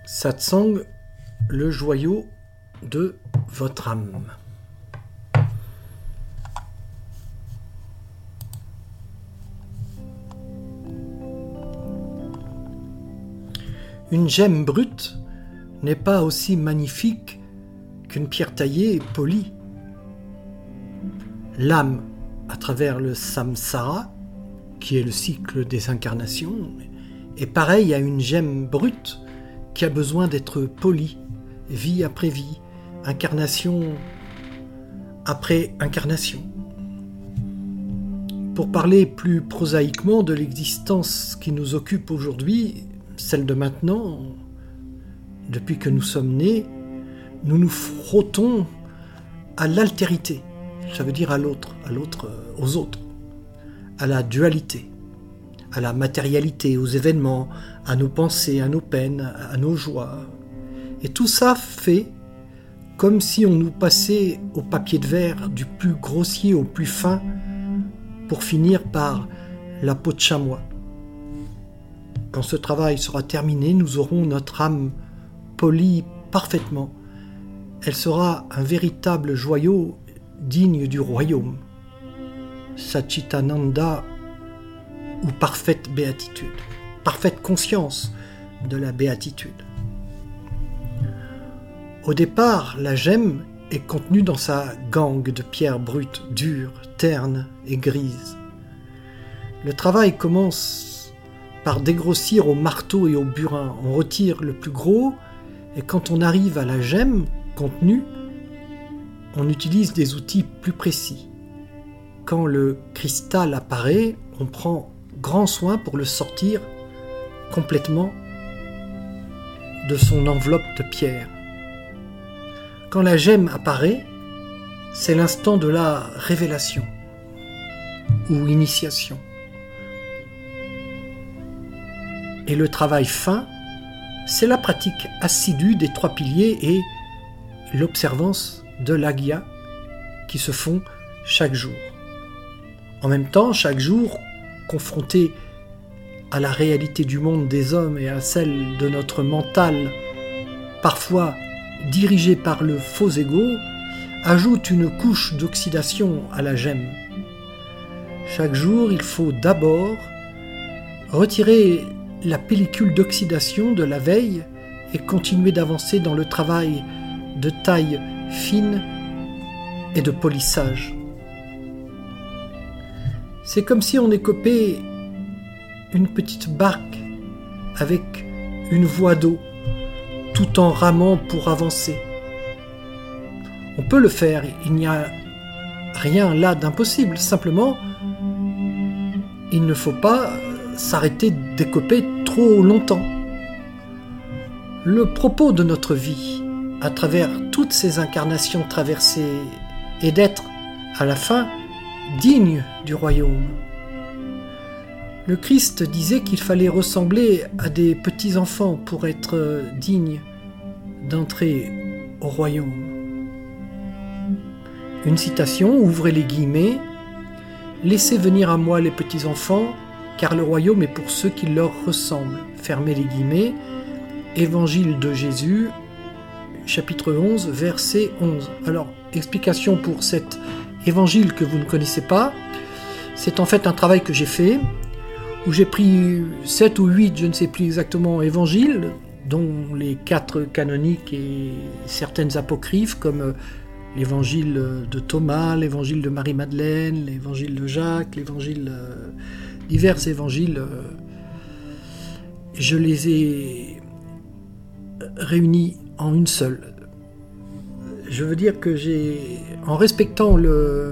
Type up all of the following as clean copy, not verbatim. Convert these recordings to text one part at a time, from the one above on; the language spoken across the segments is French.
Satsang, le joyau de votre âme. Une gemme brute n'est pas aussi magnifique qu'une pierre taillée et polie. L'âme, à travers le samsara, qui est le cycle des incarnations, est pareille à une gemme brute qui a besoin d'être polie, vie après vie, incarnation après incarnation. Pour parler plus prosaïquement de l'existence qui nous occupe aujourd'hui, celle de maintenant, depuis que nous sommes nés, nous nous frottons à l'altérité, ça veut dire à l'autre, aux autres, à la dualité, à la matérialité, aux événements, à nos pensées, à nos peines, à nos joies. Et tout ça fait comme si on nous passait au papier de verre du plus grossier au plus fin pour finir par la peau de chamois. Quand ce travail sera terminé, nous aurons notre âme polie parfaitement. Elle sera un véritable joyau digne du royaume. Satchitananda ou parfaite béatitude, parfaite conscience de la béatitude. Au départ, la gemme est contenue dans sa gangue de pierres brutes, dures, ternes et grises. Le travail commence par dégrossir au marteau et au burin. On retire le plus gros et quand on arrive à la gemme contenue, on utilise des outils plus précis. Quand le cristal apparaît, on prend grand soin pour le sortir complètement de son enveloppe de pierre. Quand la gemme apparaît, c'est l'instant de la révélation ou initiation. Et le travail fin, c'est la pratique assidue des 3 piliers et l'observance de l'agya qui se font chaque jour. En même temps, chaque jour, confronté à la réalité du monde des hommes et à celle de notre mental, parfois dirigé par le faux ego, ajoute une couche d'oxydation à la gemme. Chaque jour, il faut d'abord retirer la pellicule d'oxydation de la veille et continuer d'avancer dans le travail de taille fine et de polissage. C'est comme si on écopait une petite barque avec une voie d'eau, tout en ramant pour avancer. On peut le faire, il n'y a rien là d'impossible, simplement il ne faut pas s'arrêter d'écoper trop longtemps. Le propos de notre vie, à travers toutes ces incarnations traversées, est d'être, à la fin, digne du royaume. Le Christ disait qu'il fallait ressembler à des petits-enfants pour être digne d'entrer au royaume. Une citation, ouvrez les guillemets, « Laissez venir à moi les petits-enfants, car le royaume est pour ceux qui leur ressemblent. » Fermez les guillemets, Évangile de Jésus, chapitre 11, verset 11. Alors, explication pour cet évangile que vous ne connaissez pas. C'est en fait un travail que j'ai fait, où j'ai pris 7 ou 8, je ne sais plus exactement, évangiles, dont les 4 canoniques et certaines apocryphes, comme l'évangile de Thomas, l'évangile de Marie-Madeleine, l'évangile de Jacques, divers évangiles. Je les ai réunis en une seule. Je veux dire que en respectant le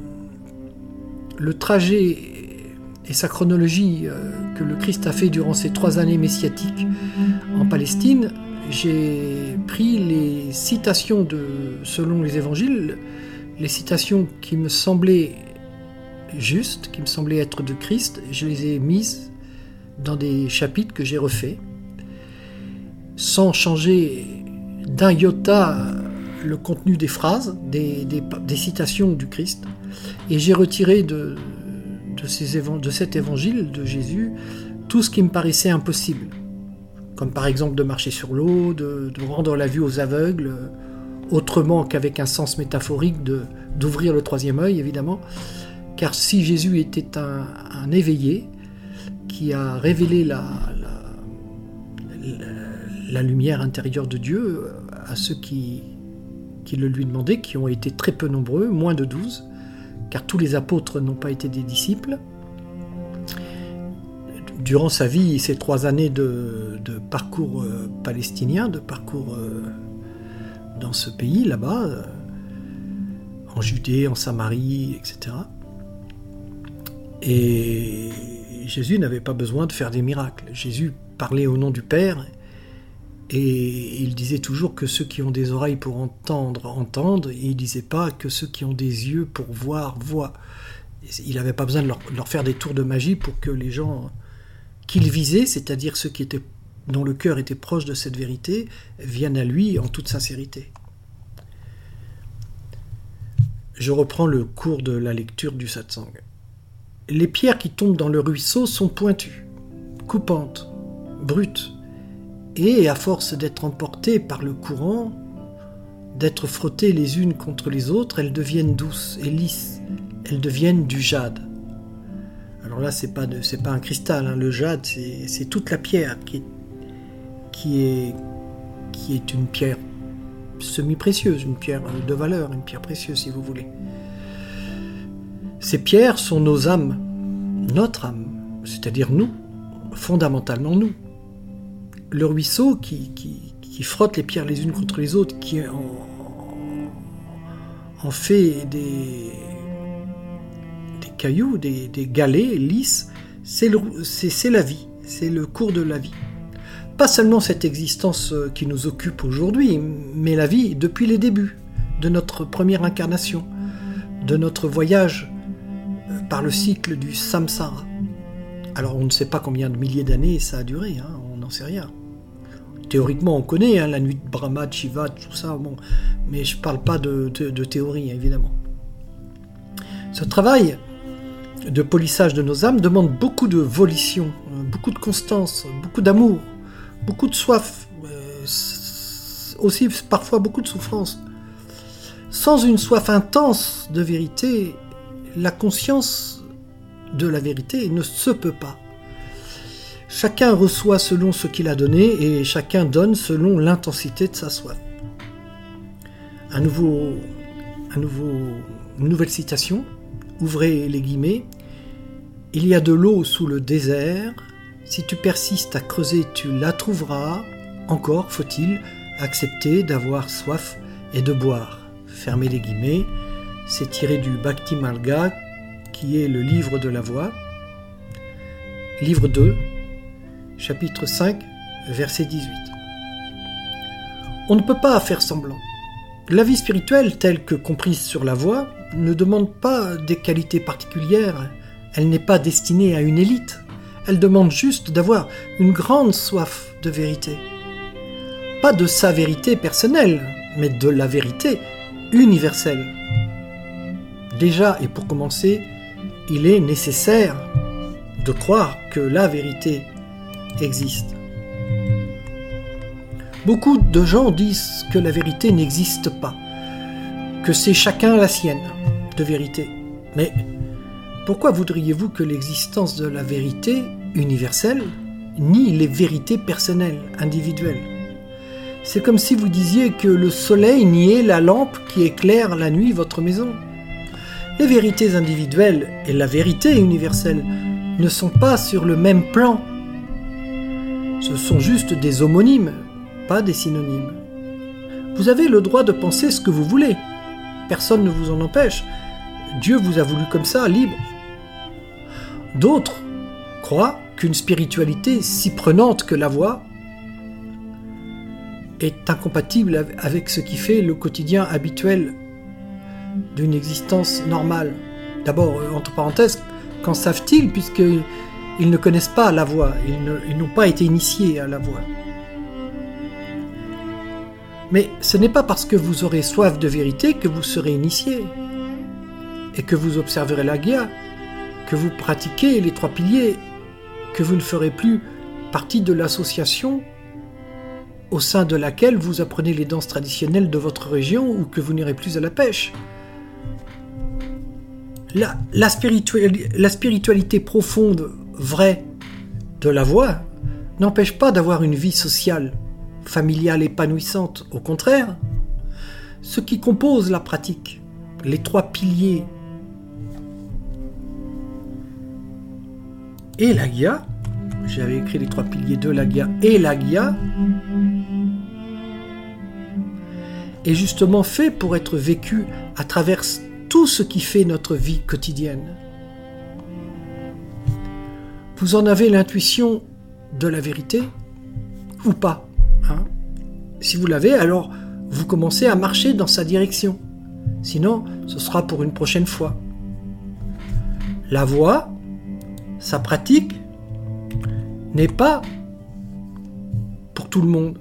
trajet et sa chronologie que le Christ a fait durant ces 3 années messiatiques en Palestine, j'ai pris les citations selon les évangiles, les citations qui me semblaient justes, qui me semblaient être de Christ, je les ai mises dans des chapitres que j'ai refaits, sans changer d'un iota le contenu des phrases, des citations du Christ, et j'ai retiré de cet évangile de Jésus tout ce qui me paraissait impossible. comme par exemple de marcher sur l'eau, de rendre la vue aux aveugles, autrement qu'avec un sens métaphorique d'ouvrir le troisième œil, évidemment. Car si Jésus était un éveillé qui a révélé la lumière intérieure de Dieu à ceux qui le lui demandaient, qui ont été très peu nombreux, moins de 12, car tous les apôtres n'ont pas été des disciples. Durant sa vie, ces 3 années de parcours palestinien, de parcours dans ce pays, là-bas, en Judée, en Samarie, etc. Et Jésus n'avait pas besoin de faire des miracles. Jésus parlait au nom du Père, et il disait toujours que ceux qui ont des oreilles pour entendre, entendent, et il ne disait pas que ceux qui ont des yeux pour voir, voient. Il n'avait pas besoin de leur faire des tours de magie pour que les gens qu'il visait, c'est-à-dire ceux dont le cœur était proche de cette vérité, viennent à lui en toute sincérité. Je reprends le cours de la lecture du satsang. Les pierres qui tombent dans le ruisseau sont pointues, coupantes, brutes, et à force d'être emportées par le courant, d'être frottées les unes contre les autres, elles deviennent douces et lisses, elles deviennent du jade. Alors là, c'est pas un cristal, hein. Le jade, c'est toute la pierre qui est une pierre semi-précieuse, une pierre de valeur, une pierre précieuse si vous voulez. Ces pierres sont nos âmes, notre âme, c'est-à-dire nous, fondamentalement nous. Le ruisseau qui frotte les pierres les unes contre les autres, qui en fait des cailloux, des galets lisses, c'est la vie, c'est le cours de la vie. Pas seulement cette existence qui nous occupe aujourd'hui, mais la vie depuis les débuts de notre première incarnation, de notre voyage par le cycle du samsara. Alors on ne sait pas combien de milliers d'années ça a duré, hein, on n'en sait rien. Théoriquement on connaît la nuit de Brahma, de Shiva, tout ça, bon, mais je ne parle pas de théorie, évidemment. Ce travail de polissage de nos âmes demande beaucoup de volition, beaucoup de constance, beaucoup d'amour, beaucoup de soif, aussi parfois beaucoup de souffrance. Sans une soif intense de vérité, la conscience de la vérité ne se peut pas. Chacun reçoit selon ce qu'il a donné et chacun donne selon l'intensité de sa soif. Une nouvelle citation, ouvrez les guillemets. Il y a de l'eau sous le désert, si tu persistes à creuser, tu la trouveras. Encore faut-il accepter d'avoir soif et de boire. Fermez les guillemets, c'est tiré du Bhakti Marga, qui est le livre de la voie. Livre 2, chapitre 5, verset 18. On ne peut pas faire semblant. La vie spirituelle, telle que comprise sur la voie, ne demande pas des qualités particulières. Elle n'est pas destinée à une élite. Elle demande juste d'avoir une grande soif de vérité. Pas de sa vérité personnelle, mais de la vérité universelle. Déjà, et pour commencer, il est nécessaire de croire que la vérité existe. Beaucoup de gens disent que la vérité n'existe pas, que c'est chacun la sienne de vérité. Mais pourquoi voudriez-vous que l'existence de la vérité universelle nie les vérités personnelles, individuelles ? C'est comme si vous disiez que le soleil niait la lampe qui éclaire la nuit votre maison. Les vérités individuelles et la vérité universelle ne sont pas sur le même plan. Ce sont juste des homonymes, pas des synonymes. Vous avez le droit de penser ce que vous voulez. Personne ne vous en empêche. Dieu vous a voulu comme ça, libre. D'autres croient qu'une spiritualité si prenante que la voie est incompatible avec ce qui fait le quotidien habituel d'une existence normale. D'abord, entre parenthèses, qu'en savent-ils puisqu'ils ne connaissent pas la voie, ils n'ont pas été initiés à la voie. Mais ce n'est pas parce que vous aurez soif de vérité que vous serez initié et que vous observerez la Gya, que vous pratiquez les 3 piliers, que vous ne ferez plus partie de l'association au sein de laquelle vous apprenez les danses traditionnelles de votre région ou que vous n'irez plus à la pêche. La spiritualité profonde, vraie de la voie n'empêche pas d'avoir une vie sociale, familiale épanouissante. Au contraire, ce qui compose la pratique, les 3 piliers et la Gya, j'avais écrit les 3 piliers de la Gya et la Gya, est justement fait pour être vécu à travers tout ce qui fait notre vie quotidienne. Vous en avez l'intuition de la vérité ou pas, hein? Si vous l'avez, alors vous commencez à marcher dans sa direction. Sinon, ce sera pour une prochaine fois. La voie, sa pratique, n'est pas pour tout le monde.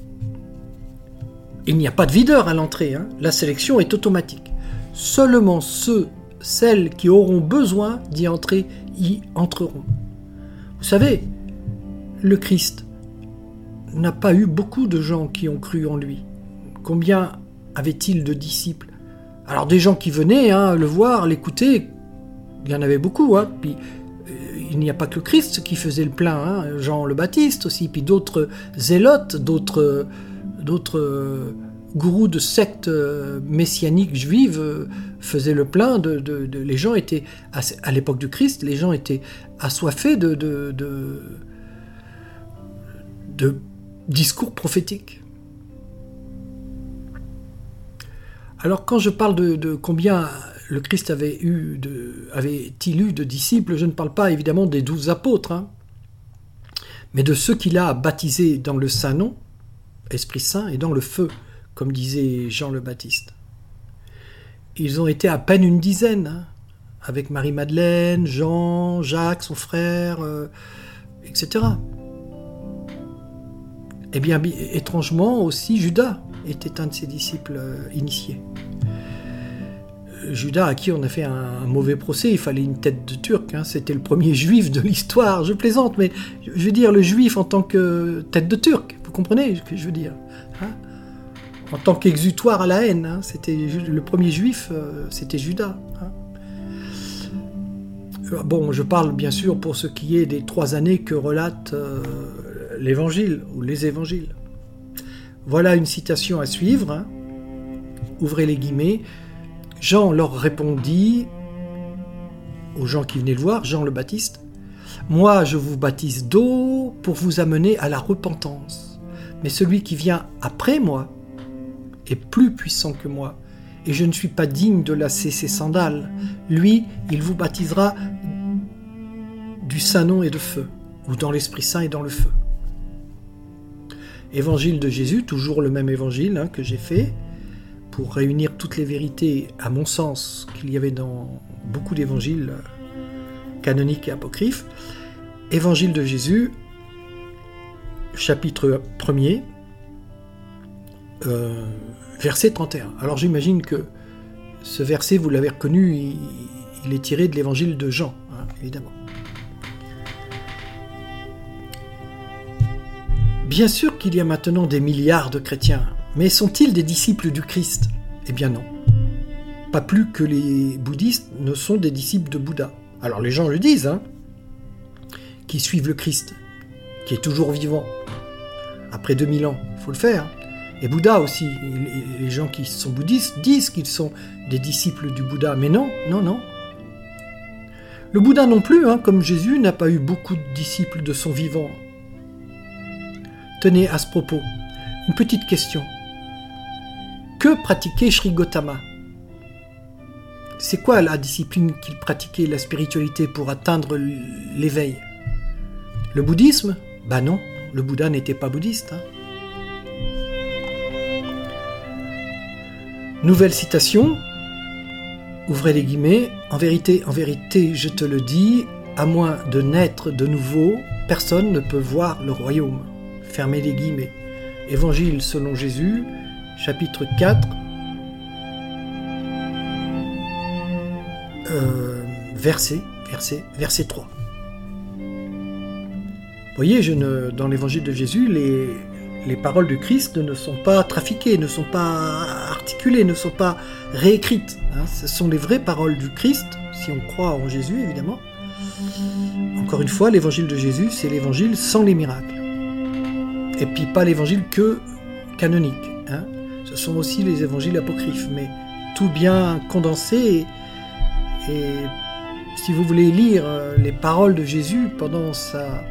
Il n'y a pas de videur à l'entrée, hein. La sélection est automatique. Seulement celles qui auront besoin d'y entrer y entreront. Vous savez, le Christ n'a pas eu beaucoup de gens qui ont cru en lui. Combien avait-il de disciples? Alors des gens qui venaient le voir, l'écouter, il y en avait beaucoup. Puis il n'y a pas que le Christ qui faisait le plein, Jean le Baptiste aussi, puis d'autres zélotes, d'autres gourous de sectes messianiques juives faisaient le plein. Les gens étaient, à l'époque du Christ, les gens étaient assoiffés de discours prophétiques. Alors quand je parle de combien le Christ avait-il eu de disciples, je ne parle pas évidemment des 12 apôtres, mais de ceux qu'il a baptisés dans le Saint-Nom, Esprit Saint, et dans le feu, comme disait Jean le Baptiste. Ils ont été à peine une dizaine, avec Marie-Madeleine, Jean, Jacques, son frère, etc. Eh bien, étrangement aussi, Judas était un de ses disciples initiés. Judas, à qui on a fait un mauvais procès, il fallait une tête de Turc, c'était le premier juif de l'histoire, je plaisante, mais je veux dire le juif en tant que tête de Turc, vous comprenez ce que je veux dire, en tant qu'exutoire à la haine, c'était le premier juif, c'était Judas. Bon, je parle bien sûr pour ce qui est des 3 années que relate l'évangile ou les évangiles. Voilà une citation à suivre, ouvrez les guillemets. Jean leur répondit, aux gens qui venaient le voir, Jean le Baptiste, « Moi, je vous baptise d'eau pour vous amener à la repentance. Mais celui qui vient après moi est plus puissant que moi, et je ne suis pas digne de lasser ses sandales. Lui, il vous baptisera du Saint-Nom et de feu, ou dans l'Esprit Saint et dans le feu. » Évangile de Jésus, toujours le même évangile que j'ai fait, pour réunir toutes les vérités, à mon sens, qu'il y avait dans beaucoup d'évangiles canoniques et apocryphes. Évangile de Jésus, chapitre 1er, verset 31. Alors j'imagine que ce verset, vous l'avez reconnu, il est tiré de l'évangile de Jean, évidemment. Bien sûr qu'il y a maintenant des milliards de chrétiens, mais sont-ils des disciples du Christ? Eh bien non. Pas plus que les bouddhistes ne sont des disciples de Bouddha. Alors les gens le disent, qui suivent le Christ, qui est toujours vivant. Après 2000 ans, il faut le faire. Et Bouddha aussi, les gens qui sont bouddhistes disent qu'ils sont des disciples du Bouddha, mais non. Le Bouddha non plus, comme Jésus, n'a pas eu beaucoup de disciples de son vivant. Tenez, à ce propos, une petite question. Que pratiquait Sri Gautama? C'est quoi la discipline qu'il pratiquait, la spiritualité, pour atteindre l'éveil? Le bouddhisme? Ben non, le Bouddha n'était pas bouddhiste. Nouvelle citation, ouvrez les guillemets, en vérité, je te le dis, à moins de naître de nouveau, personne ne peut voir le royaume. Fermez les guillemets. Évangile selon Jésus, chapitre 4, verset 3. Vous voyez, dans l'évangile de Jésus, les paroles du Christ ne sont pas trafiquées, ne sont pas articulées, ne sont pas réécrites. Ce sont les vraies paroles du Christ, si on croit en Jésus évidemment. Encore une fois, l'évangile de Jésus, c'est l'évangile sans les miracles. Et puis pas l'évangile que canonique. Ce sont aussi les évangiles apocryphes, mais tout bien condensé. Et si vous voulez lire les paroles de Jésus pendant sa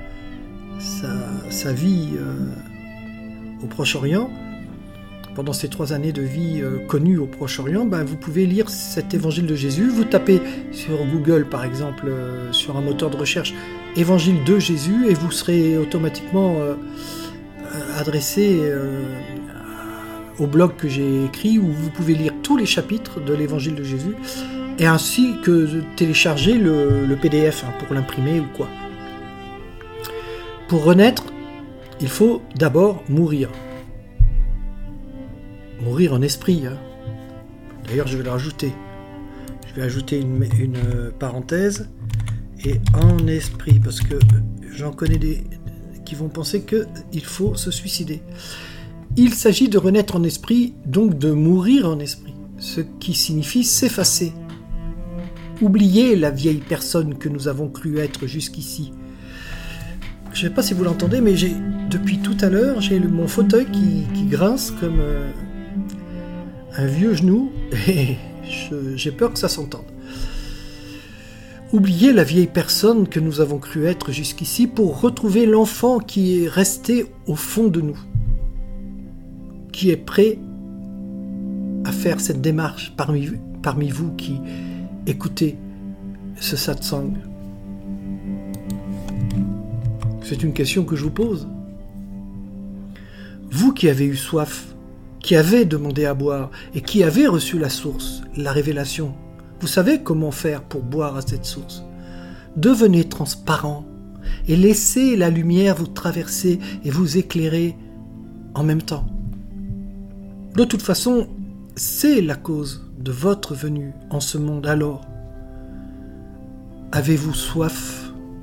vie au Proche-Orient, pendant ces 3 années de vie connues au Proche-Orient, vous pouvez lire cet évangile de Jésus. Vous tapez sur Google, par exemple, sur un moteur de recherche, évangile de Jésus, et vous serez automatiquement adressé au blog que j'ai écrit, où vous pouvez lire tous les chapitres de l'évangile de Jésus, et ainsi que télécharger le PDF pour l'imprimer ou quoi. Pour renaître, il faut d'abord mourir. Mourir en esprit. D'ailleurs, je vais le rajouter. Je vais ajouter une parenthèse. Et en esprit, parce que j'en connais des qui vont penser qu'il faut se suicider. Il s'agit de renaître en esprit, donc de mourir en esprit, ce qui signifie s'effacer. Oublier la vieille personne que nous avons cru être jusqu'ici. Je ne sais pas si vous l'entendez, mais depuis tout à l'heure, j'ai mon fauteuil qui grince comme un vieux genou, et j'ai peur que ça s'entende. Oublier la vieille personne que nous avons cru être jusqu'ici pour retrouver l'enfant qui est resté au fond de nous, qui est prêt à faire cette démarche parmi vous qui écoutez ce satsang. C'est une question que je vous pose. Vous qui avez eu soif, qui avez demandé à boire et qui avez reçu la source, la révélation, vous savez comment faire pour boire à cette source. Devenez transparent et laissez la lumière vous traverser et vous éclairer en même temps. De toute façon, c'est la cause de votre venue en ce monde. Alors, avez-vous soif ?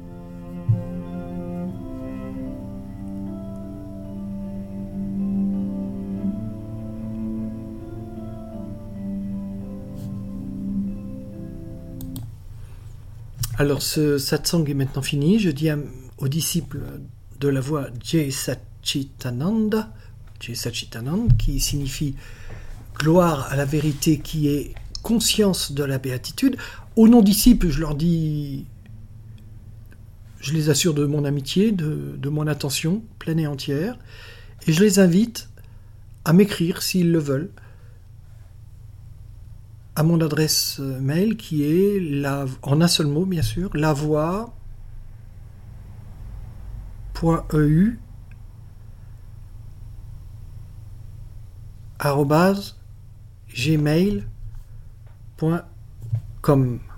Alors ce satsang est maintenant fini. Je dis aux disciples de la voie Jai Satchitananda, qui signifie gloire à la vérité, qui est conscience de la béatitude. Aux non-disciples, je leur dis, je les assure de mon amitié, de mon attention pleine et entière, et je les invite à m'écrire s'ils le veulent, à mon adresse mail qui est, en un seul mot bien sûr, lavoie.eu@gmail.com.